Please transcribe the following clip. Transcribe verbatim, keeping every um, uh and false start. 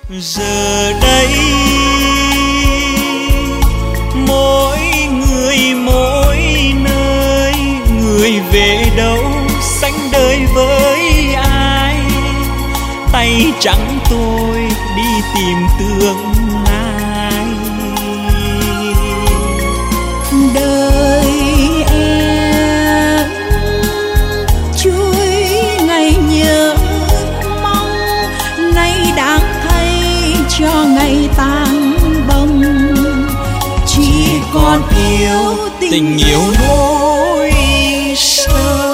Giờ đây mỗi người mỗi nơi, người về đâu sánh đời với ai, tay trắng tôi đi tìm tương lai. Đời em chuối ngày nhớ mong, nay đáng thay cho ngày tang bông. Chỉ còn yêu tình, tình yêu nỗi sâu.